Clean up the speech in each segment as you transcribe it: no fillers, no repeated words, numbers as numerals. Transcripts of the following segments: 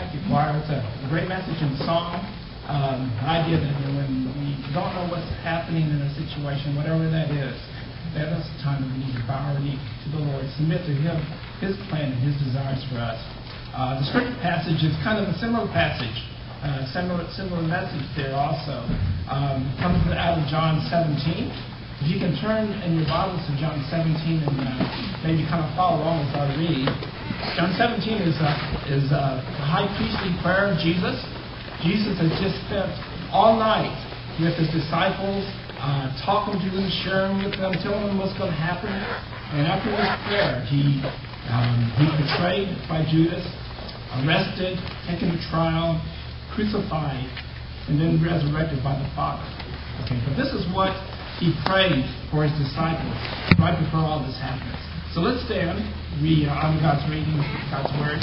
thank you, choir. It's a great message in song. The idea that when we don't know what's happening in a situation, whatever that is, that is the time that we need to bow our knee to the Lord, submit to Him, His plan and His desires for us. The scripture passage is kind of a similar passage, similar message there also. Comes out of John 17. If you can turn in your Bibles to John 17 and maybe kind of follow along as I read. John 17 is the high priestly prayer of Jesus. Jesus has just spent all night with His disciples, talking to them, sharing with them, telling them what's going to happen. And after this prayer, he's betrayed by Judas, arrested, taken to trial, crucified, and then resurrected by the Father. Okay, but this is what He prayed for His disciples right before all this happens. So let's stand. We honor God's reading, God's Word.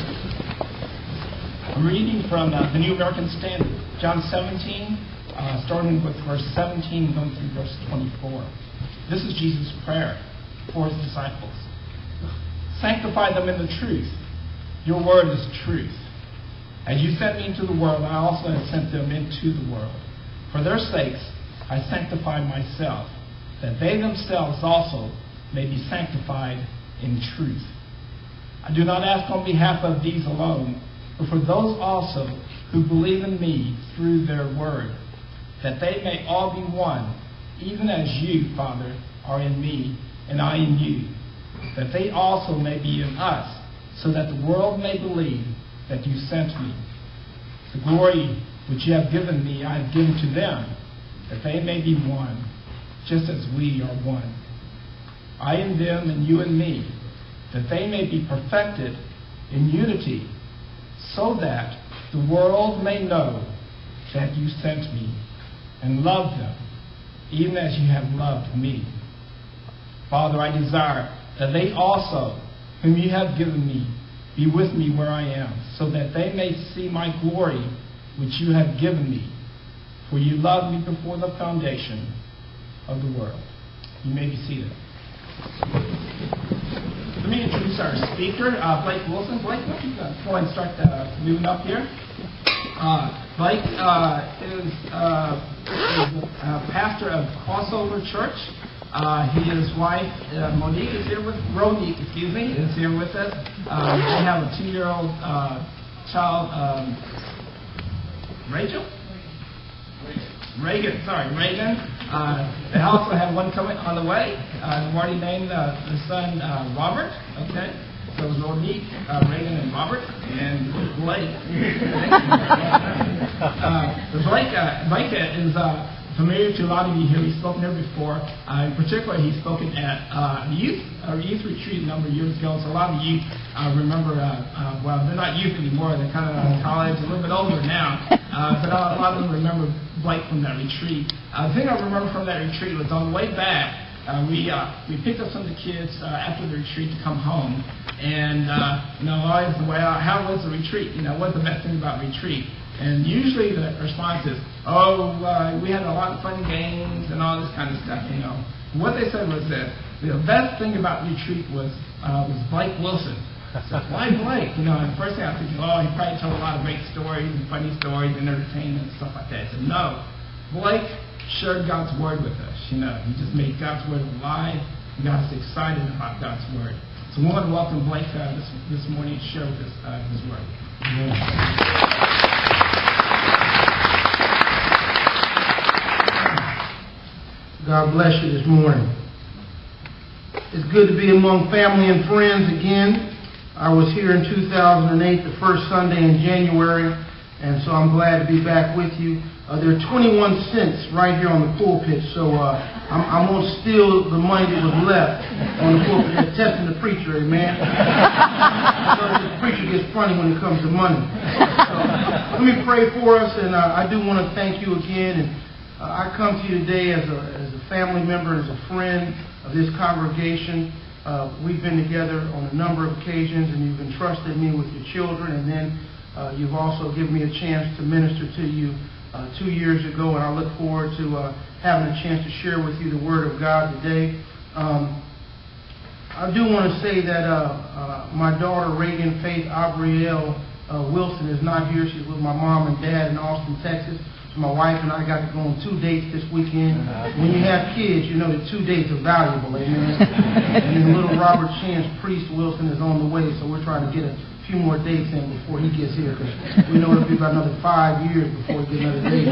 I'm reading from the New American Standard, John 17, starting with verse 17, going through verse 24. This is Jesus' prayer for His disciples. Sanctify them in the truth. Your word is truth. As you sent me into the world, I also have sent them into the world. For their sakes, I sanctify myself, that they themselves also may be sanctified in truth. I do not ask on behalf of these alone, but for those also who believe in me through their word, that they may all be one, even as you, Father, are in me, and I in you, that they also may be in us, so that the world may believe that you sent me. The glory which you have given me, I have given to them, that they may be one, just as we are one. I in them and you in me, that they may be perfected in unity, so that the world may know that you sent me and loved them, even as you have loved me. Father, I desire that they also, whom you have given me, be with me where I am, so that they may see my glory which you have given me. For you loved me before the foundation of the world. You may be seated. Let me introduce our speaker, Blake Wilson. Blake, why don't you go and start moving up here? Blake is a pastor of Crossover Church. His wife, Ronique, is here with us. They have a 2-year-old child, Reagan. They also have one coming on the way. We've already named the son Robert. Okay, so Ronique, Reagan, and Robert, and Blake. Blake is familiar to a lot of you here. He's spoken here before. In particular, he's spoken at a youth retreat a number of years ago. So a lot of you remember, well, they're not youth anymore. They're kind of college, a little bit older now. But a lot of them remember Blake from that retreat. The thing I remember from that retreat was on the way back, we picked up some of the kids after the retreat to come home. And, always the way, how was the retreat? What's the best thing about retreat? And usually the response is, we had a lot of fun games and all this kind of stuff, What they said was that the best thing about retreat was Blake Wilson. So why Blake? And the first thing I was thinking, he probably told a lot of great stories and funny stories and entertainment and stuff like that. I said, no. Blake shared God's Word with us, He just made God's Word alive and got us excited about God's Word. So we want to welcome Blake this morning to share with us his Word. Amen. God bless you this morning. It's good to be among family and friends again. I was here in 2008, the first Sunday in January, and so I'm glad to be back with you. There are 21 cents right here on the pulpit, so I'm going to steal the money that was left on the pulpit. They're testing the preacher, amen? Because the preacher gets funny when it comes to money. So, let me pray for us, and I do want to thank you again. And I come to you today as a family member, as a friend of this congregation. We've been together on a number of occasions, and you've entrusted me with your children, and then you've also given me a chance to minister to you 2 years ago, and I look forward to having a chance to share with you the Word of God today. I do want to say that my daughter, Reagan Faith Abrielle, Wilson is not here. She's with my mom and dad in Austin, Texas. So my wife and I got to go on 2 dates this weekend. When you have kids, you know that 2 dates are valuable, amen? And then little Robert Shan's priest Wilson is on the way, so we're trying to get a few more dates in before he gets here, because we know it'll be about another 5 years before we get another date.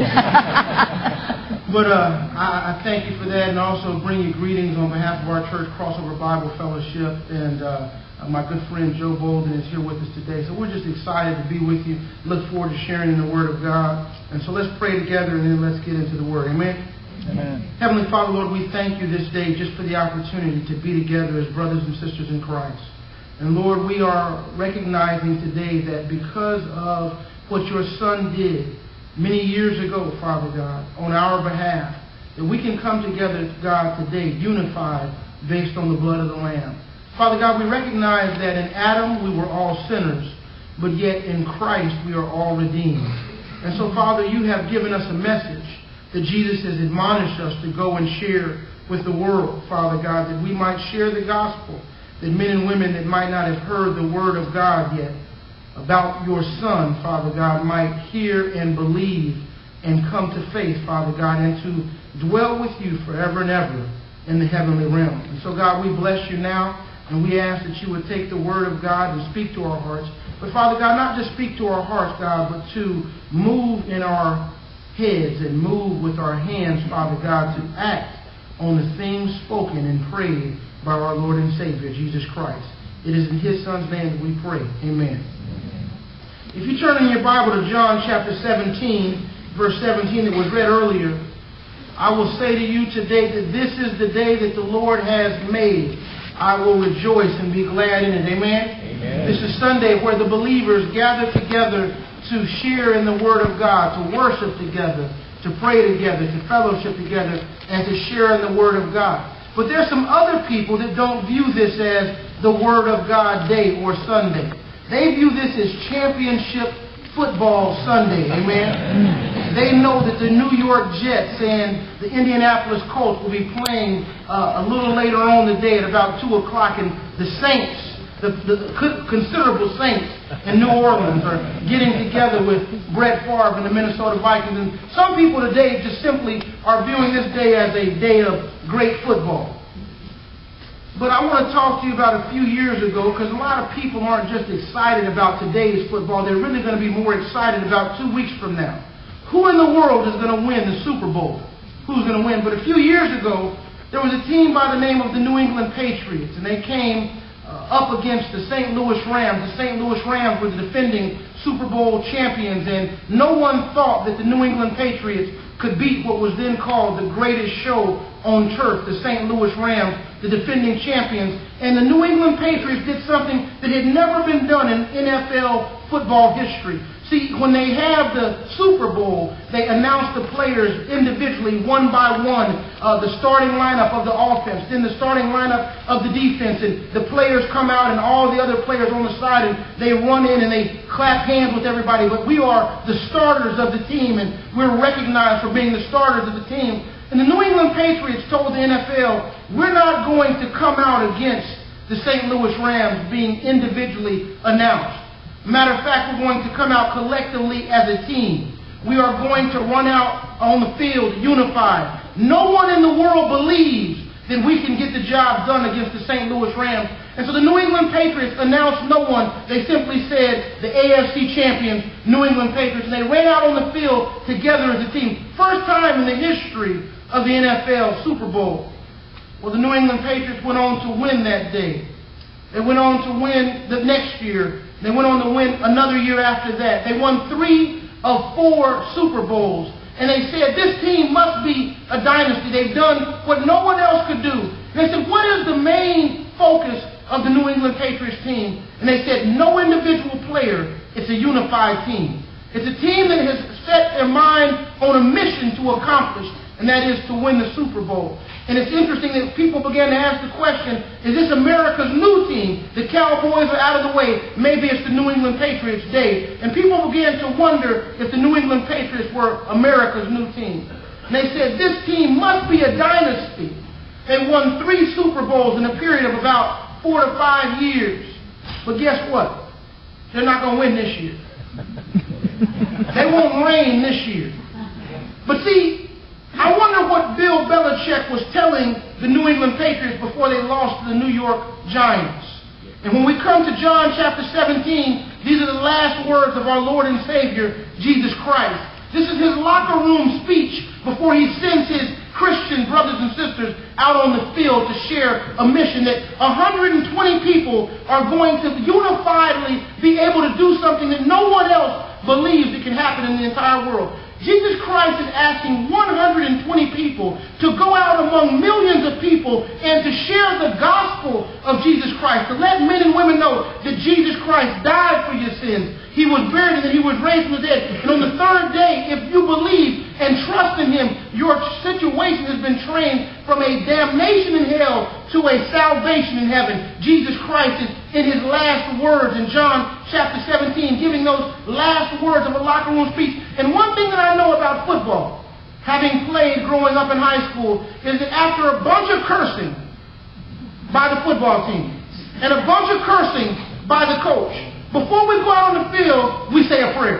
But I thank you for that, and also bring you greetings on behalf of our church, Crossover Bible Fellowship, and my good friend Joe Bolden is here with us today. So we're just excited to be with you. Look forward to sharing in the Word of God. And so let's pray together, and then let's get into the Word. Amen? Amen. Heavenly Father, Lord, we thank you this day just for the opportunity to be together as brothers and sisters in Christ. And Lord, we are recognizing today that because of what your Son did many years ago, Father God, on our behalf, that we can come together, God, today, unified based on the blood of the Lamb. Father God, we recognize that in Adam we were all sinners, but yet in Christ we are all redeemed. And so, Father, you have given us a message that Jesus has admonished us to go and share with the world, Father God, that we might share the gospel, that men and women that might not have heard the word of God yet about your Son, Father God, might hear and believe and come to faith, Father God, and to dwell with you forever and ever in the heavenly realm. And so, God, we bless you now. And we ask that you would take the word of God and speak to our hearts. But Father God, not just speak to our hearts, God, but to move in our heads and move with our hands, Father God, to act on the things spoken and prayed by our Lord and Savior, Jesus Christ. It is in His Son's name that we pray. Amen. If you turn in your Bible to John chapter 17, verse 17 that was read earlier, I will say to you today that this is the day that the Lord has made. I will rejoice and be glad in it. Amen? Amen. This is Sunday where the believers gather together to share in the Word of God, to worship together, to pray together, to fellowship together, and to share in the Word of God. But there's some other people that don't view this as the Word of God Day or Sunday. They view this as Championship Football Sunday. Amen? They know that the New York Jets and the Indianapolis Colts will be playing a little later on the day at about 2 o'clock, and the Saints, the considerable Saints in New Orleans are getting together with Brett Favre and the Minnesota Vikings. And some people today just simply are viewing this day as a day of great football. But I want to talk to you about a few years ago, because a lot of people aren't just excited about today's football. They're really going to be more excited about 2 weeks from now. Who in the world is going to win the Super Bowl? Who's going to win? But a few years ago, there was a team by the name of the New England Patriots, and they came up against the St. Louis Rams. The St. Louis Rams were the defending Super Bowl champions, and no one thought that the New England Patriots could beat what was then called the greatest show on turf, the St. Louis Rams, the defending champions. And the New England Patriots did something that had never been done in NFL football history. See, when they have the Super Bowl, they announce the players individually, one by one, the starting lineup of the offense, then the starting lineup of the defense, and the players come out and all the other players on the side, and they run in and they clap hands with everybody. But we are the starters of the team, and we're recognized for being the starters of the team. And the New England Patriots told the NFL, we're not going to come out against the St. Louis Rams being individually announced. Matter of fact, we're going to come out collectively as a team. We are going to run out on the field unified. No one in the world believes that we can get the job done against the St. Louis Rams. And so the New England Patriots announced no one. They simply said the AFC champions, New England Patriots. And they ran out on the field together as a team. First time in the history of the NFL Super Bowl. Well, the New England Patriots went on to win that day. They went on to win the next year. They went on to win another year after that. They won 3 of 4 Super Bowls. And they said, this team must be a dynasty. They've done what no one else could do. And they said, what is the main focus of the New England Patriots team? And they said, no individual player. It's a unified team. It's a team that has set their mind on a mission to accomplish, and that is to win the Super Bowl. And it's interesting that people began to ask the question, is this America's new team? The Cowboys are out of the way. Maybe it's the New England Patriots day. And people began to wonder if the New England Patriots were America's new team. And they said, this team must be a dynasty. They won 3 Super Bowls in a period of about 4 to 5 years. But guess what? They're not going to win this year. They won't reign this year. But see, I wonder what Bill Belichick was telling the New England Patriots before they lost to the New York Giants. And when we come to John chapter 17, these are the last words of our Lord and Savior, Jesus Christ. This is his locker room speech before he sends his Christian brothers and sisters out on the field to share a mission that 120 people are going to unifiedly be able to do something that no one else believes it can happen in the entire world. Jesus Christ is asking 120 people to go out among millions of people and to share the gospel of Jesus Christ, to let men and women know that Jesus Christ died for your sins. He was buried and that he was raised from the dead. And on the third day, if you believe and trust in him, your situation has been trained from a damnation in hell to a salvation in heaven. Jesus Christ is in his last words in John chapter 17, giving those last words of a locker room speech. And one thing that I know about football, having played growing up in high school, is that after a bunch of cursing by the football team and a bunch of cursing by the coach, before we go out on the field, we say a prayer.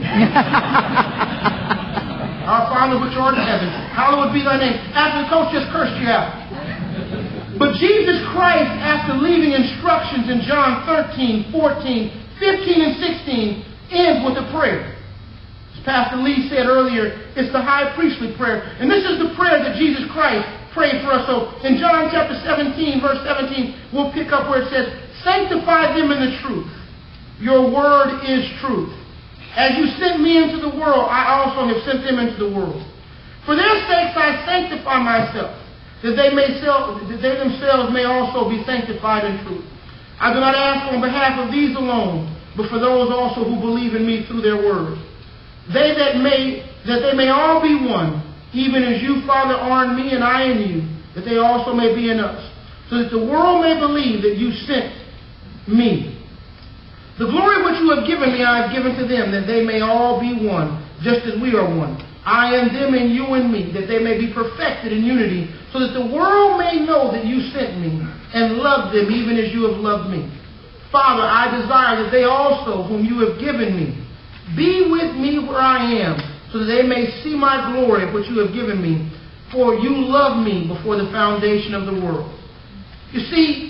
Our Father which art in heaven, hallowed be thy name. After the coach just cursed you out. But Jesus Christ, after leaving instructions in John 13, 14, 15, and 16, ends with a prayer. As Pastor Lee said earlier, it's the high priestly prayer. And this is the prayer that Jesus Christ prayed for us. So in John chapter 17, verse 17, we'll pick up where it says, sanctify them in the truth. Your word is truth. As you sent me into the world, I also have sent them into the world. For their sakes I sanctify myself, that they themselves may also be sanctified in truth. I do not ask on behalf of these alone, but for those also who believe in me through their word. That they may all be one, even as you, Father, are in me and I in you, that they also may be in us, so that the world may believe that you sent me. The glory which you have given me, I have given to them, that they may all be one, just as we are one. I and them and you and me, that they may be perfected in unity, so that the world may know that you sent me and loved them even as you have loved me. Father, I desire that they also, whom you have given me, be with me where I am, so that they may see my glory which you have given me, for you loved me before the foundation of the world. You see,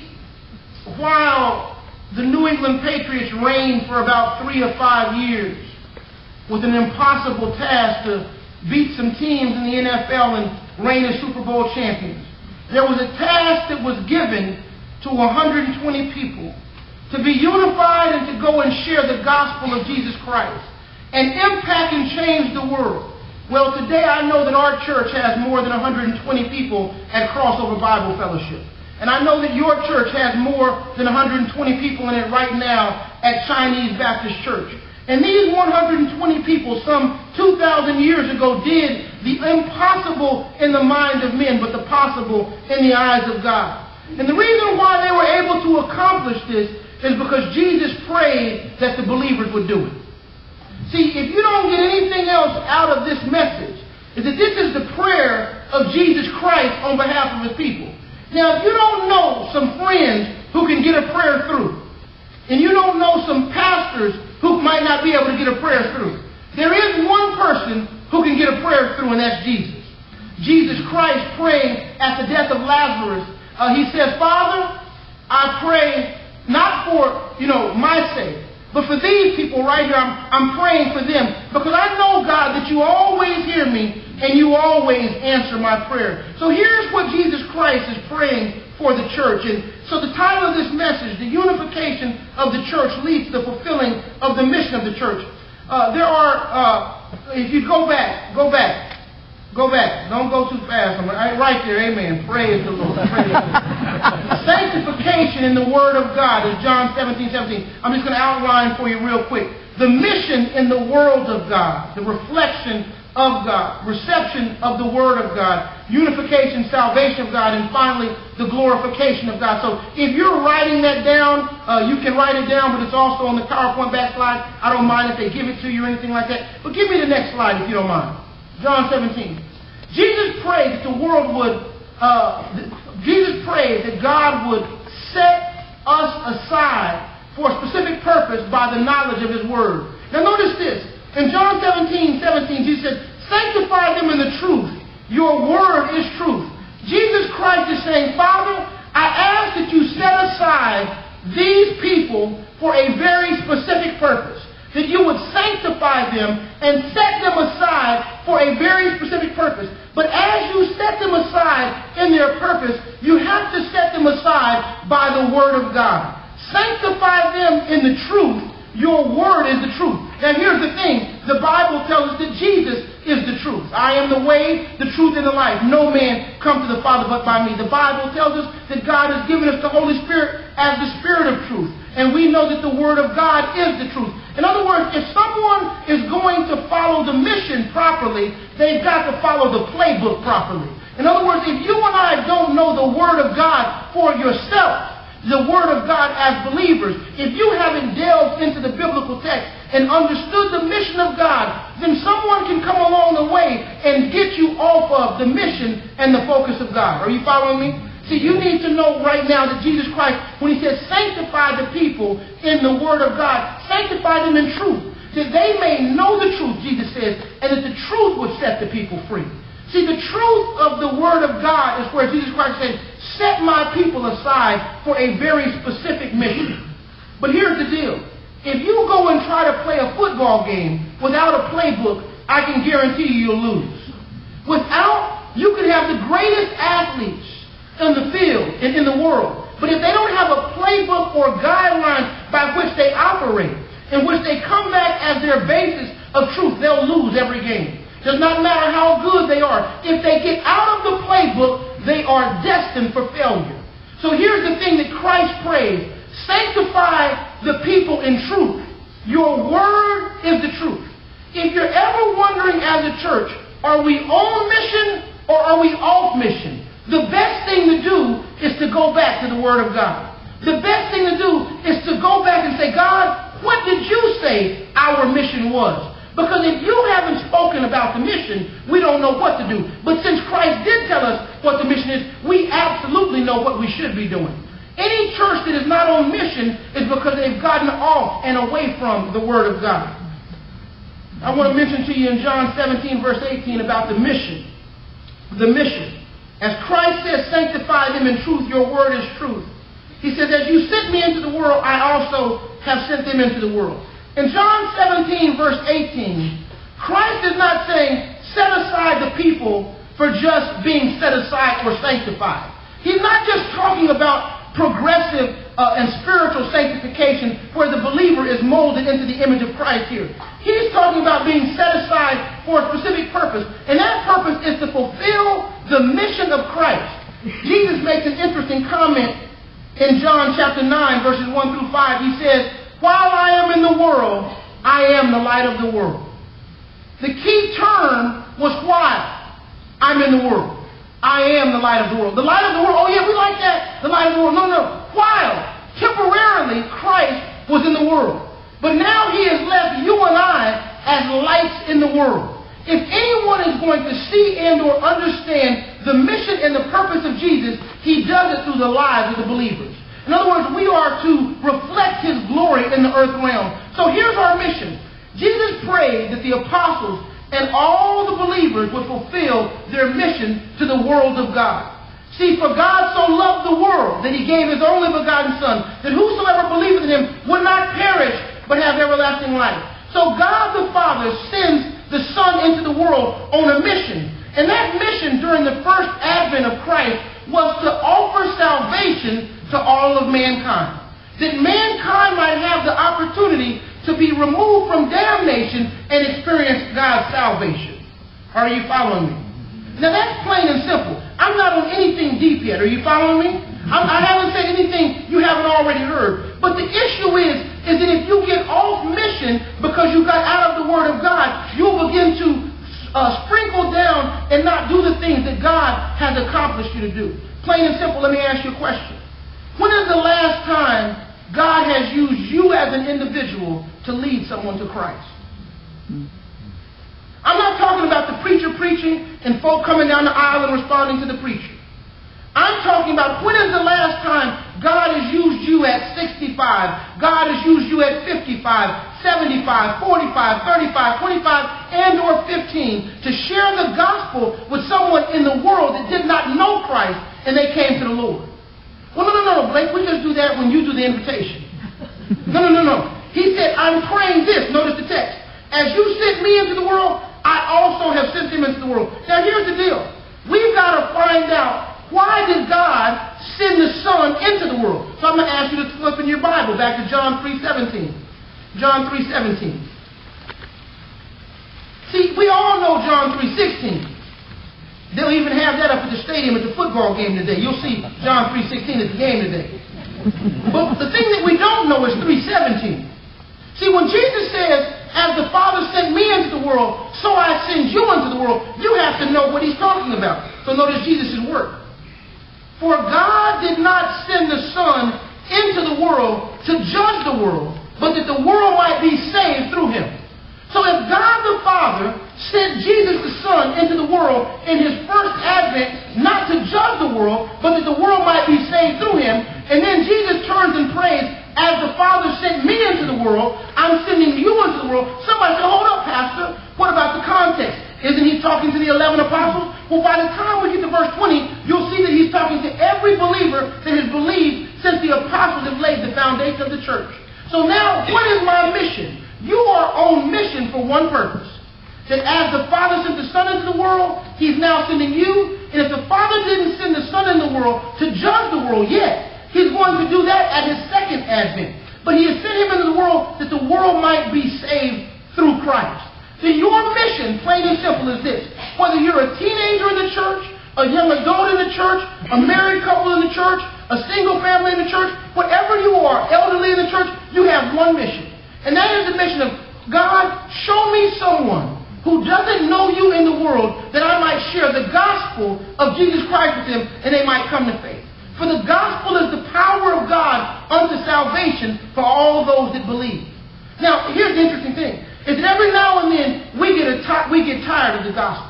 while the New England Patriots reigned for about 3 or 5 years with an impossible task to beat some teams in the NFL and reign as Super Bowl champions, there was a task that was given to 120 people to be unified and to go and share the gospel of Jesus Christ and impact and change the world. Well, today I know that our church has more than 120 people at Crossover Bible Fellowship. And I know that your church has more than 120 people in it right now at Chinese Baptist Church. And these 120 people, some 2,000 years ago, did the impossible in the mind of men, but the possible in the eyes of God. And the reason why they were able to accomplish this is because Jesus prayed that the believers would do it. See, if you don't get anything else out of this message, is that this is the prayer of Jesus Christ on behalf of his people. Now, if you don't know some friends who can get a prayer through, and you don't know some pastors who might not be able to get a prayer through, there is one person who can get a prayer through, and that's Jesus. Jesus Christ praying at the death of Lazarus, he said, Father, I pray not for, my sake, but for these people right here, I'm praying for them. Because I know, God, that you always hear me and you always answer my prayer. So here's what Jesus Christ is praying for the church. And so the title of this message, the unification of the church leads to the fulfilling of the mission of the church. If you go back. Don't go too fast. Right there, amen. Praise the Lord. Sanctification in the Word of God is John 17:17. I'm just going to outline for you real quick. The mission in the world of God, the reflection of God, reception of the Word of God, unification, salvation of God, and finally the glorification of God. So if you're writing that down, you can write it down, but it's also on the PowerPoint backslide. I don't mind if they give it to you or anything like that. But give me the next slide if you don't mind. John 17. Jesus prayed that the world would, Jesus prayed that God would set us aside for a specific purpose by the knowledge of his word. Now notice In John 17:17, Jesus said, sanctify them in the truth. Your word is truth. Jesus Christ is saying, Father, I ask that you set aside these people for a very specific purpose. That you would sanctify them and set them aside for a very specific purpose. But as you set them aside in their purpose, you have to set them aside by the Word of God. Sanctify them in the truth. Your Word is the truth. Now here's the thing. The Bible tells us that Jesus is the truth. I am the way, the truth, and the life. No man comes to the Father but by me. The Bible tells us that God has given us the Holy Spirit as the Spirit of truth. And we know that the Word of God is the truth. In other words, if someone is going to follow the mission properly, they've got to follow the playbook properly. In other words, if you and I don't know the Word of God for yourself, the Word of God as believers, if you haven't delved into the biblical text and understood the mission of God, then someone can come along the way and get you off of the mission and the focus of God. Are you following me? See, you need to know right now that Jesus Christ, when he says sanctify the people in the Word of God, sanctify them in truth, that they may know the truth, Jesus says, and that the truth would set the people free. See, the truth of the Word of God is where Jesus Christ said, set my people aside for a very specific mission. But here's the deal. If you go and try to play a football game without a playbook, I can guarantee you'll lose. You can have the greatest athletes in the field and in the world, but if they don't have a playbook or guidelines by which they operate, in which they come back as their basis of truth, they'll lose every game. Does not matter how good they are. If they get out of the playbook, they are destined for failure. So here's the thing that Christ prays. Sanctify the people in truth. Your word is the truth. If you're ever wondering as a church, are we on mission or are we off mission? The best thing to do is to go back to the Word of God. The best thing to do is to go back and say, God, what did you say our mission was? Because if you haven't spoken about the mission, we don't know what to do. But since Christ did tell us what the mission is, we absolutely know what we should be doing. Any church that is not on mission is because they've gotten off and away from the Word of God. I want to mention to you in John 17, verse 18 about the mission. The mission. As Christ says, sanctify them in truth, your word is truth. He says, as you sent me into the world, I also have sent them into the world. In John 17, verse 18, Christ is not saying, set aside the people for just being set aside or sanctified. He's not just talking about progressive and spiritual sanctification where the believer is molded into the image of Christ here. He's talking about being set aside for a specific purpose. And that purpose is to fulfill the mission of Christ. Jesus makes an interesting comment in John chapter 9, verses 1 through 5. He says, while I am in the world, I am the light of the world. The key term was while I'm in the world. I am the light of the world. The light of the world, oh yeah, we like that. The light of the world. No. While temporarily Christ was in the world. But now he has left you and I as lights in the world. If anyone is going to see and or understand the mission and the purpose of Jesus, he does it through the lives of the believers. In other words, we are to reflect his glory in the earth realm. So here's our mission. Jesus prayed that the apostles and all the believers would fulfill their mission to the world of God. See, for God so loved the world that he gave his only begotten Son, that whosoever believeth in him would not perish, but have everlasting life. So God the Father sends the Son into the world on a mission. And that mission during the first advent of Christ was to offer salvation to all of mankind. That mankind might have the opportunity to be removed from damnation and experience God's salvation. Are you following me? Now that's plain and simple. I'm not on anything deep yet. Are you following me? I haven't said anything you haven't already heard. But the issue is that if you get off mission because you got out of the Word of God, you'll begin to sprinkle down and not do the things that God has accomplished you to do. Plain and simple, let me ask you a question. When is the last time God has used you as an individual to lead someone to Christ? I'm not talking about the preacher preaching and folk coming down the aisle and responding to the preacher. I'm talking about when is the last time God has used you at 65. God has used you at 55, 75, 45, 35, 25, and or 15 to share the gospel with someone in the world that did not know Christ and they came to the Lord. Well, no, Blake, we just do that when you do the invitation. No. He said, I'm praying this. Notice the text. As you sent me into the world, I also have sent him into the world. Now, here's the deal. We've got to find out, why did God send the Son into the world? So I'm going to ask you to flip in your Bible back to John 3:17. John 3:17. See, we all know John 3:16. They'll even have that up at the stadium at the football game today. You'll see John 3:16 at the game today. But the thing that we don't know is 3:17. See, when Jesus says, as the Father sent me into the world, so I send you into the world, you have to know what he's talking about. So notice Jesus' work. For God did not send the Son into the world to judge the world, but that the world might be saved through him. So if God the Father sent Jesus the Son into the world in his first advent, not to judge the world, but that the world might be saved through him, and then Jesus turns and prays, as the Father sent me into the world, I'm sending you into the world. Somebody said, hold up, Pastor. What about the context? Isn't he talking to the 11 apostles? Well, by the time we get to verse 20, you'll see that he's talking to every believer that has believed since the apostles have laid the foundation of the church. So now, what is my mission? You are on mission for one purpose. That as the Father sent the Son into the world, he's now sending you. And if the Father didn't send the Son in the world to judge the world yet, he's going to do that at his second advent. But he has sent him into the world that the world might be saved through Christ. So your mission, plain and simple, is this. Whether you're a teenager in the church, a young adult in the church, a married couple in the church, a single family in the church, whatever you are, elderly in the church, you have one mission. And that is the mission of, God, show me someone who doesn't know you in the world that I might share the gospel of Jesus Christ with them and they might come to faith. For the gospel is the power of God unto salvation for all those that believe. Now, here's the interesting thing. Is that every now and then we get tired of the gospel.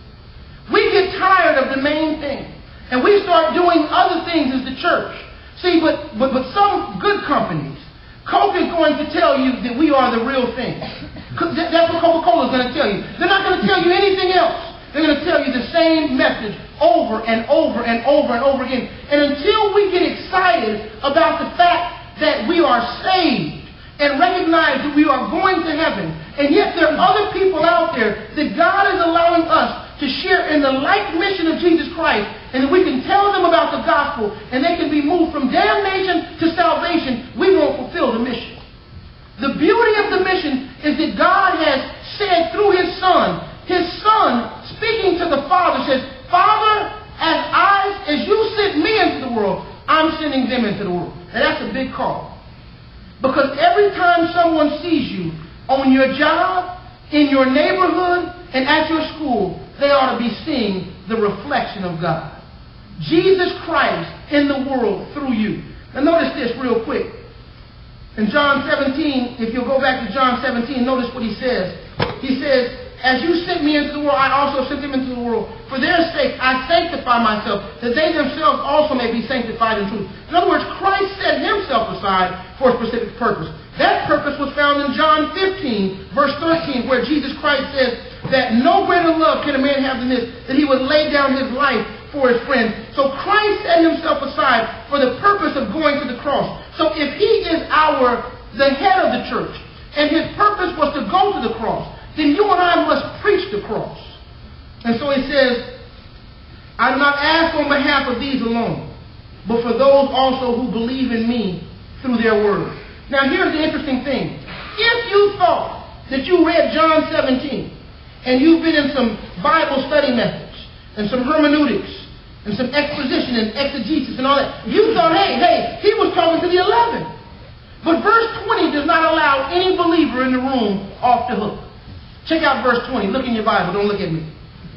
We get tired of the main thing. And we start doing other things as the church. See, but some good companies, Coke is going to tell you that we are the real thing. That's what Coca-Cola is going to tell you. They're not going to tell you anything else. They're going to tell you the same message over and over and over and over again. And until we get excited about the fact that we are saved and recognize that we are going to heaven, and yet there are other people out there that God is allowing us to share in the like mission of Jesus Christ, and that we can tell them about the gospel, and they can be moved from damnation to salvation, we won't fulfill the mission. The beauty of the mission is that God has said through his Son speaking to the Father, says, Father, as you sent me into the world, I'm sending them into the world. And that's a big call. Because every time someone sees you on your job, in your neighborhood, and at your school, they ought to be seeing the reflection of God. Jesus Christ in the world through you. Now notice this real quick. In John 17, if you'll go back to John 17, notice what he says. He says, as you sent me into the world, I also sent them into the world. For their sake, I sanctify myself, that they themselves also may be sanctified in truth. In other words, Christ set himself aside for a specific purpose. That purpose was found in John 15, verse 13, where Jesus Christ says that no greater love can a man have than this, that he would lay down his life for his friends. So Christ set himself aside for the purpose of going to the cross. So if he is the head of the church, and his purpose was to go to the cross, then you and I must preach the cross. And so he says, I do not ask on behalf of these alone, but for those also who believe in me through their word. Now here's the interesting thing. If you thought that you read John 17, and you've been in some Bible study methods, and some hermeneutics, and some exposition and exegesis and all that, you thought, hey, he was talking to the 11. But verse 20 does not allow any believer in the room off the hook. Check out verse 20. Look in your Bible. Don't look at me.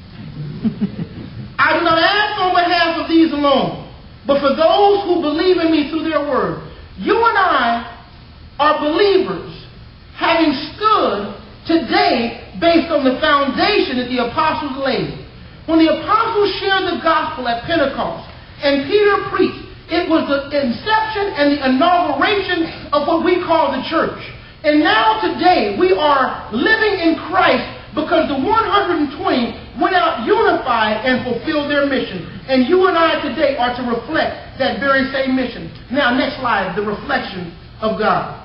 I do not ask on behalf of these alone, but for those who believe in me through their word. You and I are believers, having stood today based on the foundation that the apostles laid. When the apostles shared the gospel at Pentecost, and Peter preached, It was the inception and the inauguration of what we call the church. And now today we are living in Christ because the 120 went out unified and fulfilled their mission. And you and I today are to reflect that very same mission. Now, next slide, the reflection of God.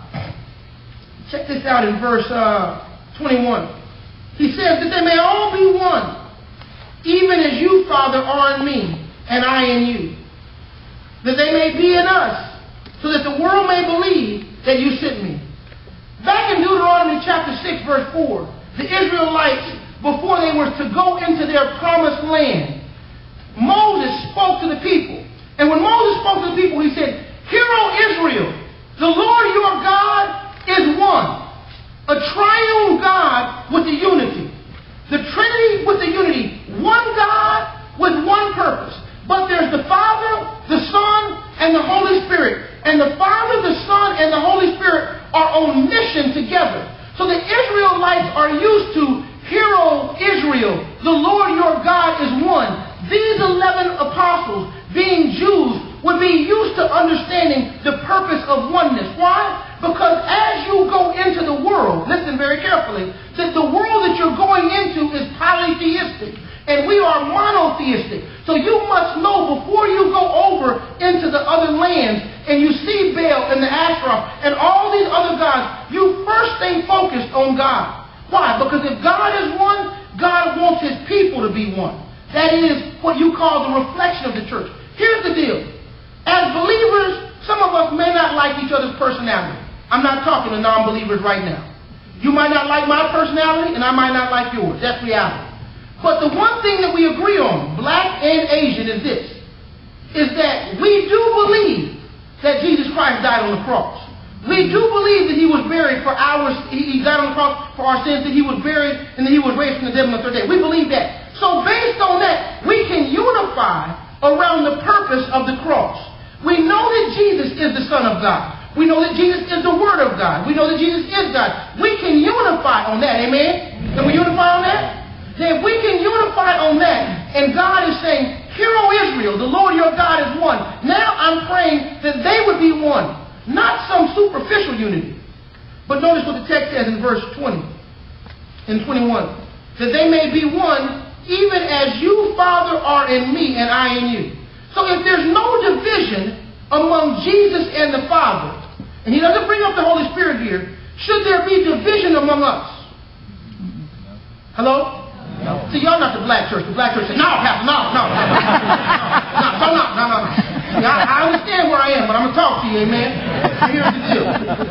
Check this out in verse 21. He says that they may all be one, even as you, Father, are in me, and I in you. That they may be in us, so that the world may believe that you sent me. Back in Deuteronomy chapter 6, verse 4, the Israelites, before they were to go into their promised land, Moses spoke to the people. And when Moses spoke to the people, he said, "Hear, O Israel, the Lord your God is one, a triune God with the unity. The Trinity with the unity, one God with one purpose. But there's the Father, the Son, and the Holy Spirit. And the Father, the Son, and the Holy Spirit are on mission together." So the Israelites are used to, "Hear, O Israel, the Lord your God is one." These 11 apostles, being Jews, would be used to understanding the purpose of oneness. Why? Because as you go into the world, listen very carefully, that the world that you're going into is polytheistic. And we are monotheistic. So you must know before you go over into the other lands and you see Baal and the Ashtaroth and all these other gods, you first stay focused on God. Why? Because if God is one, God wants his people to be one. That is what you call the reflection of the church. Here's the deal. As believers, some of us may not like each other's personality. I'm not talking to non-believers right now. You might not like my personality and I might not like yours. That's reality. But the one thing that we agree on, black and Asian, is this, is that we do believe that Jesus Christ died on the cross. We do believe that he was buried for ours, he died on the cross for our sins, that he was buried, and that he was raised from the dead on the third day. We believe that. So based on that, we can unify around the purpose of the cross. We know that Jesus is the Son of God. We know that Jesus is the Word of God. We know that Jesus is God. We can unify on that, amen? Can we unify on that? If we can unify on that, and God is saying, "Hear, O Israel, the Lord your God is one." Now I'm praying that they would be one. Not some superficial unity. But notice what the text says in verse 20 and 21. That they may be one, even as you, Father, are in me and I in you. So if there's no division among Jesus and the Father, and he doesn't bring up the Holy Spirit here, should there be division among us? Hello? No. See, y'all not the black church. The black church says, "No, Pastor, no. I understand where I am, but I'm going to talk to you, amen? Here's the deal.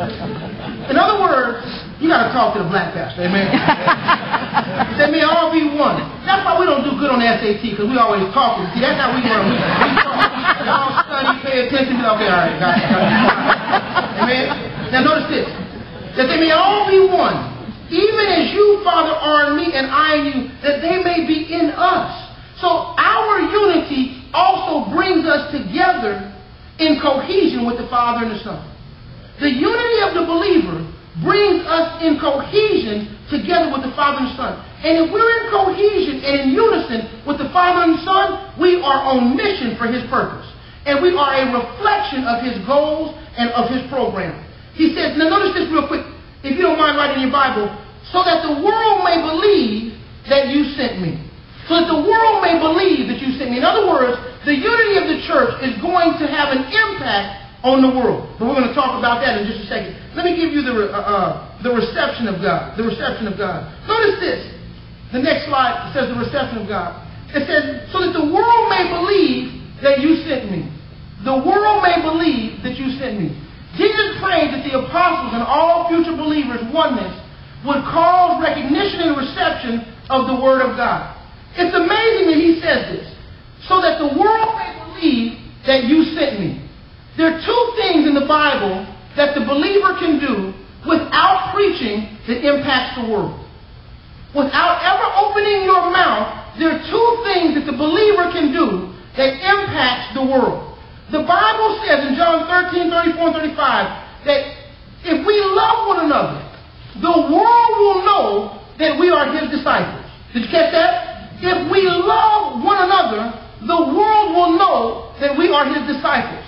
In other words, you got to talk to the black pastor, amen? They may all be one. That's why we don't do good on the SAT, because we always talking. See, that's how we learn. We talk. Y'all study, pay attention. Okay, all right, got it. Amen? Now notice this. That they may all be one. Even as you, Father, are in me and I in you, that they may be in us. So our unity also brings us together in cohesion with the Father and the Son. The unity of the believer brings us in cohesion together with the Father and the Son. And if we're in cohesion and in unison with the Father and the Son, we are on mission for his purpose. And we are a reflection of his goals and of his program. He says, now notice this real quick. If you don't mind writing in your Bible, so that the world may believe that you sent me. So that the world may believe that you sent me. In other words, the unity of the church is going to have an impact on the world. But we're going to talk about that in just a second. Let me give you the reception of God. The reception of God. Notice this. The next slide says the reception of God. It says, so that the world may believe that you sent me. The world may believe that you sent me. Jesus prayed that the apostles and all future believers' oneness would cause recognition and reception of the Word of God. It's amazing that he says this. So that the world may believe that you sent me. There are two things in the Bible that the believer can do without preaching that impacts the world. Without ever opening your mouth, there are two things that the believer can do that impacts the world. The Bible says in John 13, 34, and 35 that if we love one another, the world will know that we are his disciples. Did you catch that? If we love one another, the world will know that we are his disciples.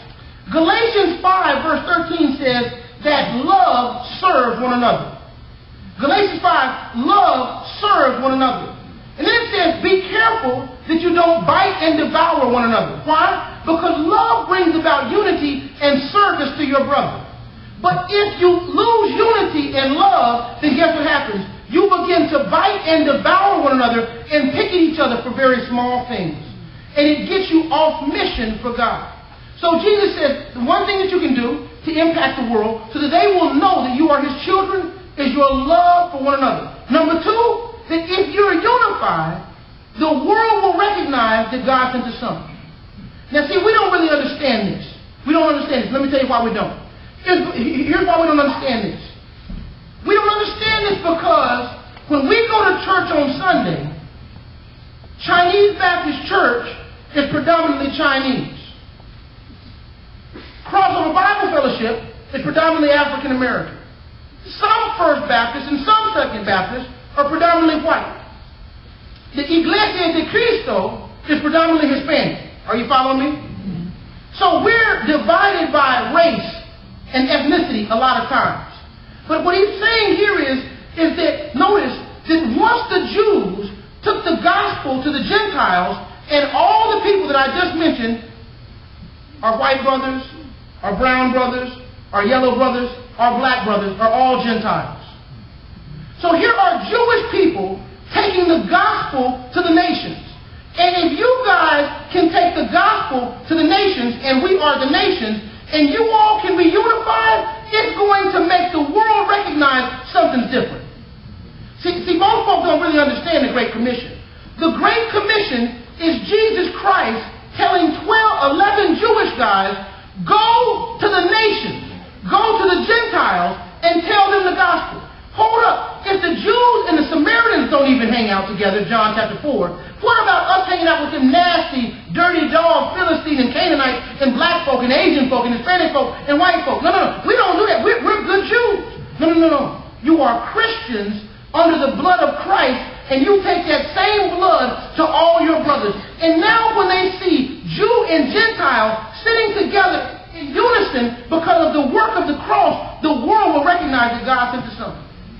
Galatians 5 verse 13 says that love serves one another. Galatians 5, love serves one another. And then it says, be careful that you don't bite and devour one another. Why? Because love brings about unity and service to your brother. But if you lose unity and love, then guess what happens? You begin to bite and devour one another and pick at each other for very small things. And it gets you off mission for God. So Jesus says, the one thing that you can do to impact the world so that they will know that you are His children is your love for one another. Number two, that if you're unified, the world will recognize that God sent His Son. Now see, we don't really understand this. We don't understand this. Let me tell you why we don't. Here's why we don't understand this. We don't understand this because when we go to church on Sunday, Chinese Baptist Church is predominantly Chinese. Crossover Bible Fellowship is predominantly African American. Some First Baptists and some Second Baptists are predominantly white. The Iglesia de Cristo is predominantly Hispanic. Are you following me? So we're divided by race and ethnicity a lot of times. But what he's saying here is that, notice, that once the Jews took the gospel to the Gentiles, and all the people that I just mentioned, our white brothers, our brown brothers, our yellow brothers, our black brothers, are all Gentiles. So here are Jewish people taking the gospel to the nations. And if you guys can take the gospel to the nations, and we are the nations, and you all can be unified, it's going to make the world recognize something's different. See, most folks don't really understand the Great Commission. The Great Commission is Jesus Christ telling 11 Jewish guys, go to the nations, go to the Gentiles, and tell them the gospel. Hold up. If the Jews and the Samaritans don't even hang out together, John chapter 4, what about us hanging out with them nasty, dirty dogs, Philistines and Canaanites, and black folk, and Asian folk, and Hispanic folk, and white folk? No. We don't do that. We're good Jews. No. You are Christians under the blood of Christ, and you take that same blood to all your brothers. And now when they see Jew and Gentile sitting together in unison because of the work of the cross, the world will recognize that God sent the Son.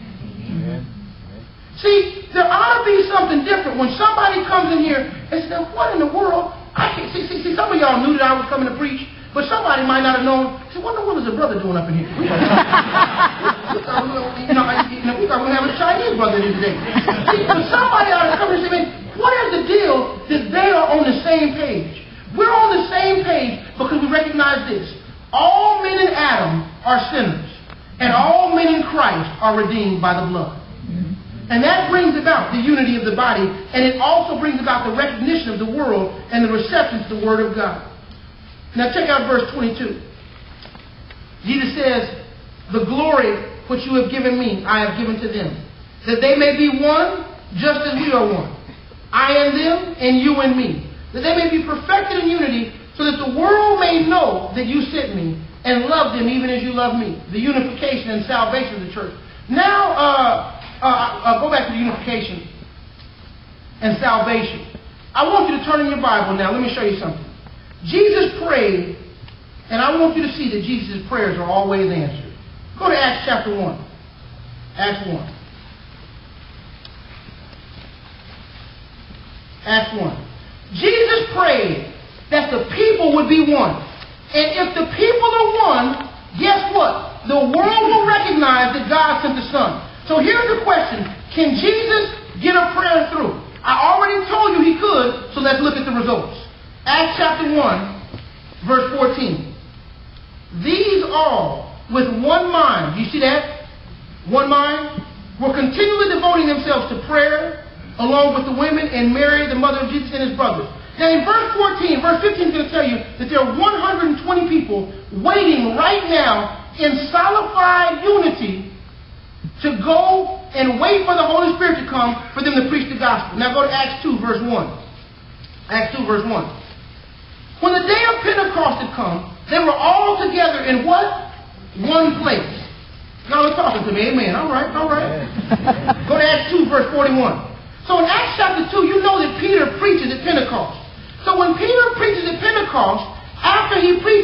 See, there ought to be something different when somebody comes in here and says, what in the world? I can't see, some of y'all knew that I was coming to preach, but somebody might not have known. See, what in the world is a brother doing up in here? We thought we were having a Chinese brother here today. See, but somebody ought to come and say, man, what is the deal that they are on the same page? We're on the same page because we recognize this. All men in Adam are sinners, and all men in Christ are redeemed by the blood. And that brings about the unity of the body, and it also brings about the recognition of the world and the reception to the Word of God. Now check out verse 22. Jesus says, the glory which you have given me, I have given to them, that they may be one, just as we are one. I and them, and you and me. That they may be perfected in unity, so that the world may know that you sent me, and love them even as you love me. The unification and salvation of the church. Now, go back to the unification and salvation. I want you to turn in your Bible now. Let me show you something. Jesus prayed, and I want you to see that Jesus' prayers are always answered. Go to Acts chapter 1. Acts 1. Acts 1. Jesus prayed that the people would be one. And if the people are one, guess what? The world will recognize that God sent the Son. So here's the question. Can Jesus get a prayer through? I already told you he could, so let's look at the results. Acts chapter 1, verse 14. These all, with one mind, do you see that? One mind, were continually devoting themselves to prayer, along with the women and Mary, the mother of Jesus, and his brothers. Now in verse 14, verse 15 is going to tell you that there are 120 people waiting right now in solidified unity to go and wait for the Holy Spirit to come for them to preach the gospel. Now go to Acts 2, verse 1. Acts 2, verse 1. When the day of Pentecost had come, they were all together in what? One place. Y'all are talking to me. Amen. All right. Go to Acts 2, verse 41. So in Acts chapter 2, you know that Peter preaches at Pentecost. So when Peter preaches at Pentecost, after he preaches,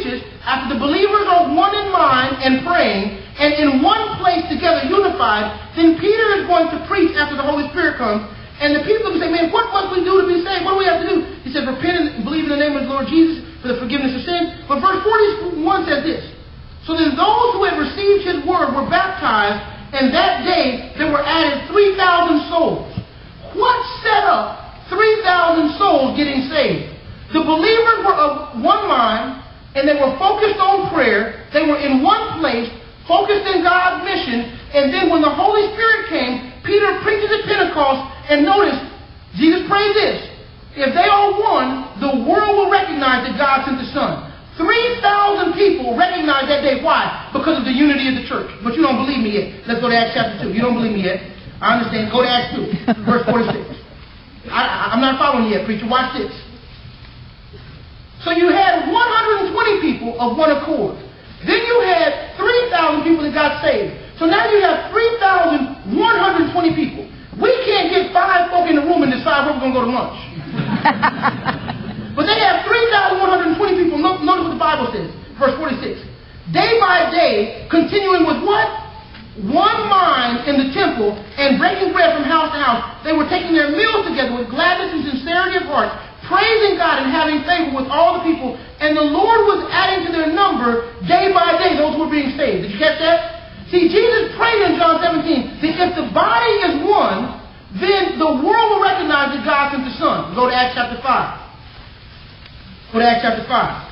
after the believers are one in mind and praying, and in one place together, unified, then Peter is going to preach after the Holy Spirit comes. And the people say, man, what must we do to be saved? What do we have to do? He said, repent and believe in the name of the Lord Jesus for the forgiveness of sin. But verse 41 says this. So then those who had received his word were baptized, and that day there were added 3,000 souls. What set up 3,000 souls getting saved? The believers were of one mind, and they were focused on prayer. They were in one place, focused in God's mission. And then when the Holy Spirit came, Peter preaches at Pentecost, and notice, Jesus prayed this. If they are one, the world will recognize that God sent the Son. 3,000 people recognized that day. Why? Because of the unity of the church. But you don't believe me yet. Let's go to Acts chapter 2. You don't believe me yet. I understand. Go to Acts 2, verse 46. I'm not following you yet, preacher. Watch this. So you had 120 people of one accord. Then you had 3,000 people that got saved. So now you have 3,120 people. We can't get 5 folk in the room and decide where we're going to go to lunch. But they have 3,120 people. Notice what the Bible says. Verse 46. Day by day, continuing with what? One mind in the temple and breaking bread from house to house. They were taking their meals together with gladness and sincerity of heart, praising God and having favor with all the people. And the Lord was adding to their number day by day those who were being saved. Did you catch that? See, Jesus prayed in John 17 that if the body is one, then the world will recognize that God sent the Son. Go to Acts chapter 5. Go to Acts chapter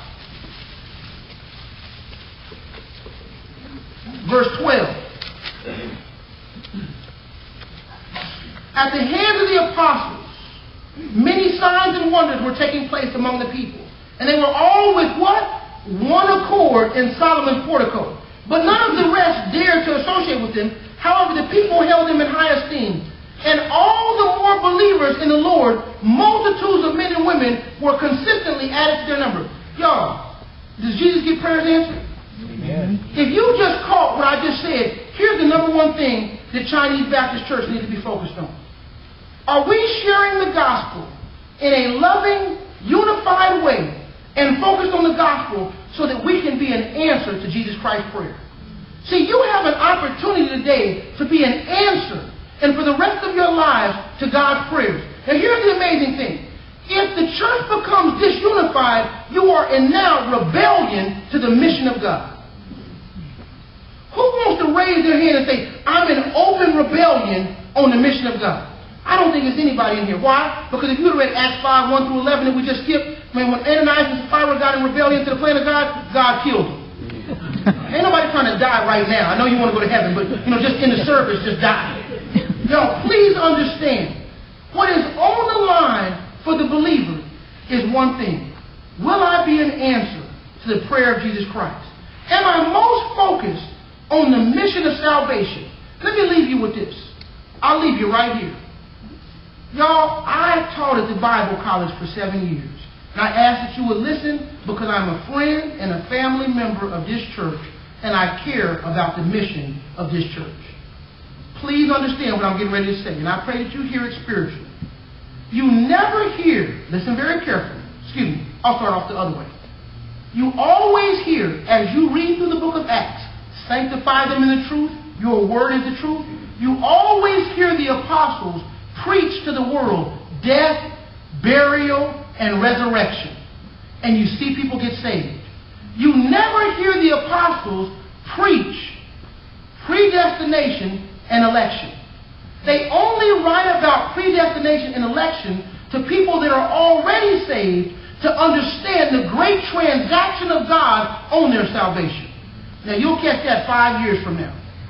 5. Verse 12. At the hands of the apostles, many signs and wonders were taking place among the people. And they were all with what? One accord in Solomon's portico. But none of the rest dared to associate with them. However, the people held them in high esteem. And all the more believers in the Lord, multitudes of men and women, were consistently added to their number. Y'all, does Jesus get prayers answered? Amen. If you just caught what I just said, here's the number one thing the Chinese Baptist Church needs to be focused on. Are we sharing the gospel in a loving, unified way and focused on the gospel so that we can be an answer to Jesus Christ's prayer? See, you have an opportunity today to be an answer and for the rest of your lives to God's prayers. Now here's the amazing thing. If the church becomes disunified, you are in now rebellion to the mission of God. Who wants to raise their hand and say, I'm in open rebellion on the mission of God? I don't think there's anybody in here. Why? Because if you would have read Acts 5, 1 through 11 that we just skipped, when Ananias and Sapphira got in rebellion to the plan of God, God killed them. Ain't nobody trying to die right now. I know you want to go to heaven, but just in the service, just die. No, please understand. What is on the line for the believer is one thing. Will I be an answer to the prayer of Jesus Christ? Am I most focused on the mission of salvation? Let me leave you with this. I'll leave you right here. Y'all, I taught at the Bible college for 7 years. And I ask that you would listen because I'm a friend and a family member of this church and I care about the mission of this church. Please understand what I'm getting ready to say, and I pray that you hear it spiritually. You never hear, listen very carefully, I'll start off the other way. You always hear, as you read through the book of Acts, sanctify them in the truth, your word is the truth. You always hear the apostles preach to the world death, burial, and resurrection. And you see people get saved. You never hear the apostles preach predestination and election. They only write about predestination and election to people that are already saved to understand the great transaction of God on their salvation. Now you'll catch that 5 years from now.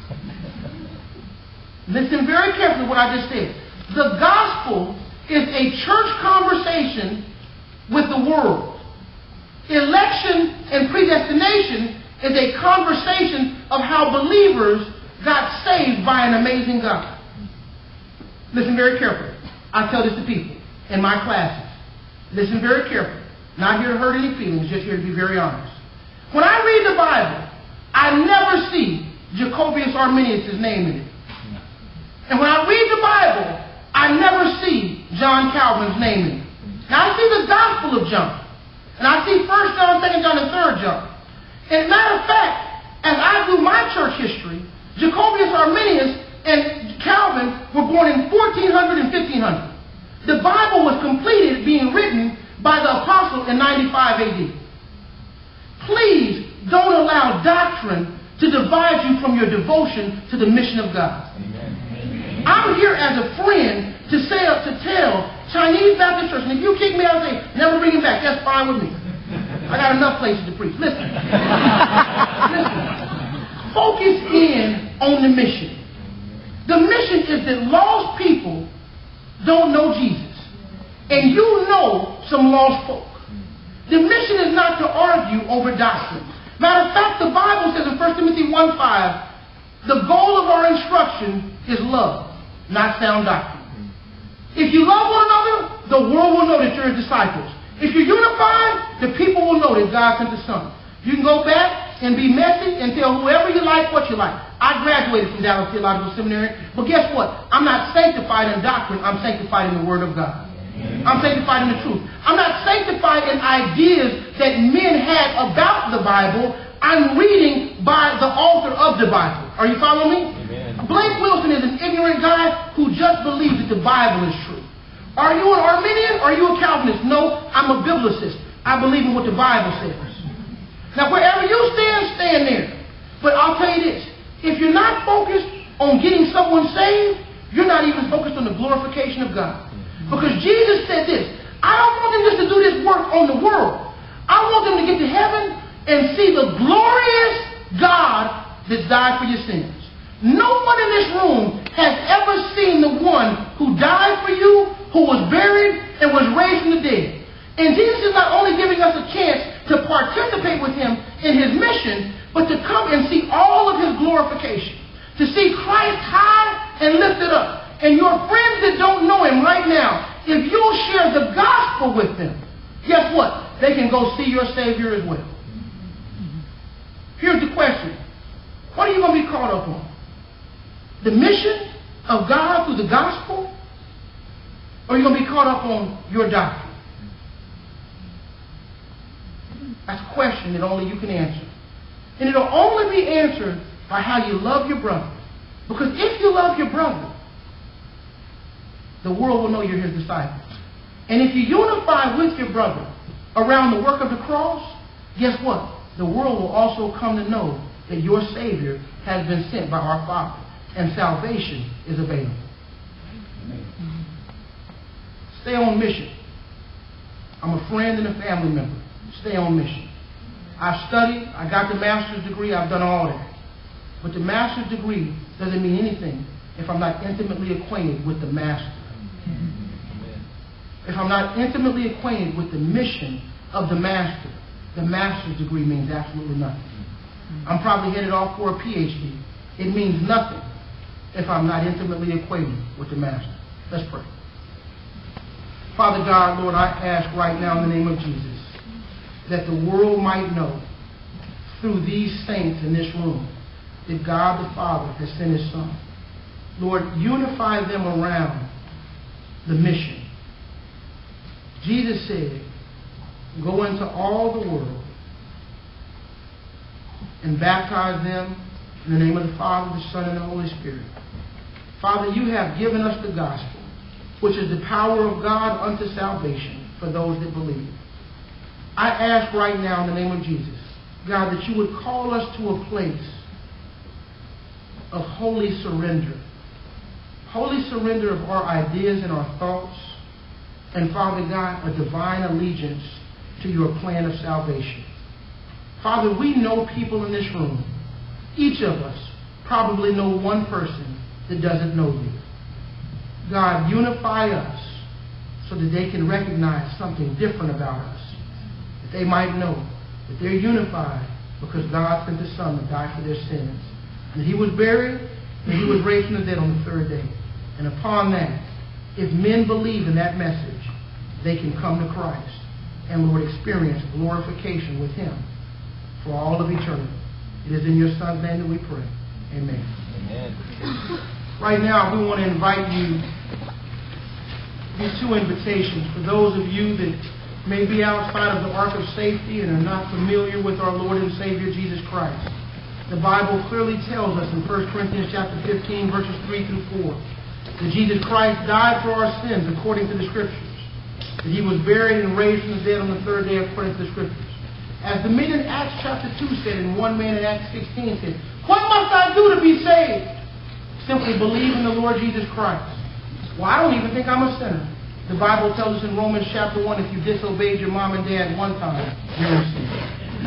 Listen very carefully to what I just said. The gospel is a church conversation with the world. Election and predestination is a conversation of how believers got saved by an amazing God. Listen very carefully. I tell this to people in my classes. Listen very carefully. Not here to hurt any feelings, just here to be very honest. When I read the Bible, I never see Jacobius Arminius' name in it. And when I read the Bible, I never see John Calvin's name in it. Now I see the Gospel of John. And I see 1 John, 2 John, and 3 John. And matter of fact, as I do my church history, Jacobius, Arminius, and Calvin were born in 1400 and 1500. The Bible was completed being written by the apostle in 95 AD. Please don't allow doctrine to divide you from your devotion to the mission of God. Amen. I'm here as a friend to tell Chinese Baptist Church, and if you kick me out and say, never bring him back, that's fine with me. I got enough places to preach. Listen. Listen. Focus in on the mission. The mission is that lost people don't know Jesus. And you know some lost folk. The mission is not to argue over doctrine. Matter of fact, the Bible says in 1 Timothy 1:5, the goal of our instruction is love, not sound doctrine. If you love one another, the world will know that you're his disciples. If you're unified, the people will know that God sent the Son. You can go back and be messy and tell whoever you like what you like. I graduated from Dallas Theological Seminary, but guess what? I'm not sanctified in doctrine. I'm sanctified in the Word of God. I'm sanctified in the truth. I'm not sanctified in ideas that men had about the Bible. I'm reading by the author of the Bible. Are you following me? Amen. Blake Wilson is an ignorant guy who just believes that the Bible is true. Are you an Arminian or are you a Calvinist? No, I'm a biblicist. I believe in what the Bible says. Now, wherever you stand there. But I'll tell you this. If you're not focused on getting someone saved, you're not even focused on the glorification of God. Because Jesus said this, I don't want them just to do this work on the world. I want them to get to heaven and see the glorious God that died for your sins. No one in this room has ever seen the one who died for you, who was buried, and was raised from the dead. And Jesus is not only giving us a chance to participate with him in his mission, but to come and see all of his glorification. To see Christ high and lifted up. And your friends that don't know him right now, if you'll share the gospel with them, guess what? They can go see your Savior as well. Here's the question. What are you going to be caught up on? The mission of God through the gospel? Or are you going to be caught up on your doctrine? That's a question that only you can answer. And it'll only be answered by how you love your brother. Because if you love your brother, the world will know you're his disciples. And if you unify with your brother around the work of the cross, guess what? The world will also come to know that your Savior has been sent by our Father. And salvation is available. Amen. Stay on mission. I'm a friend and a family member. Stay on mission. I've studied. I got the master's degree. I've done all that. But the master's degree doesn't mean anything if I'm not intimately acquainted with the master. If I'm not intimately acquainted with the mission of the master's degree means absolutely nothing. I'm probably headed off for a PhD. It means nothing if I'm not intimately acquainted with the master. Let's pray. Father God, Lord, I ask right now in the name of Jesus that the world might know through these saints in this room that God the Father has sent his Son. Lord, unify them around the mission. Jesus said, go into all the world and baptize them in the name of the Father, the Son, and the Holy Spirit. Father, you have given us the gospel, which is the power of God unto salvation for those that believe. I ask right now in the name of Jesus, God, that you would call us to a place of holy surrender. Holy surrender of our ideas and our thoughts. And Father God, a divine allegiance to your plan of salvation. Father, we know people in this room. Each of us probably know one person that doesn't know you. God, unify us so that they can recognize something different about us. That they might know that they're unified because God sent His Son to die for their sins. And that He was buried and He was raised from the dead on the third day. And upon that, if men believe in that message, they can come to Christ and, Lord, experience glorification with Him for all of eternity. It is in your Son's name that we pray. Amen. Amen. Right now, we want to invite you, these two invitations, for those of you that may be outside of the ark of safety and are not familiar with our Lord and Savior Jesus Christ, the Bible clearly tells us in 1 Corinthians chapter 15, verses 3 through 4, that Jesus Christ died for our sins according to the Scriptures, that He was buried and raised from the dead on the third day according to the Scriptures. As the men in Acts chapter 2 said, and one man in Acts 16 said, "What must I do to be saved?" Simply believe in the Lord Jesus Christ. Well, I don't even think I'm a sinner. The Bible tells us in Romans chapter 1, if you disobeyed your mom and dad one time, you're in sin.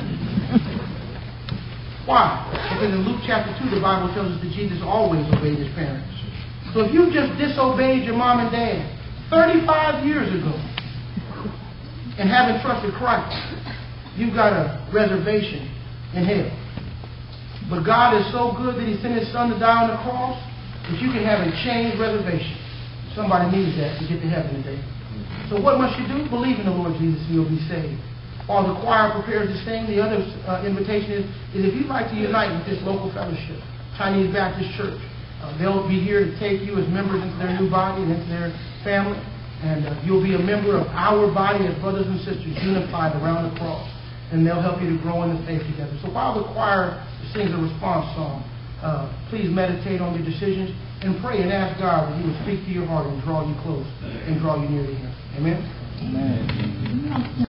Why? Because in Luke chapter 2, the Bible tells us that Jesus always obeyed His parents. So if you just disobeyed your mom and dad 35 years ago and haven't trusted Christ, you've got a reservation in hell. But God is so good that He sent His Son to die on the cross that you can have a changed reservation. Somebody needs that to get to heaven today. So what must you do? Believe in the Lord Jesus and you'll be saved. While the choir prepares to sing, the other invitation is if you'd like to unite with this local fellowship, Chinese Baptist Church, they'll be here to take you as members into their new body and into their family. And you'll be a member of our body as brothers and sisters unified around the cross. And they'll help you to grow in the faith together. So while the choir sings a response song, please meditate on your decisions and pray and ask God that He would speak to your heart and draw you close and draw you near to Him. Amen? Amen.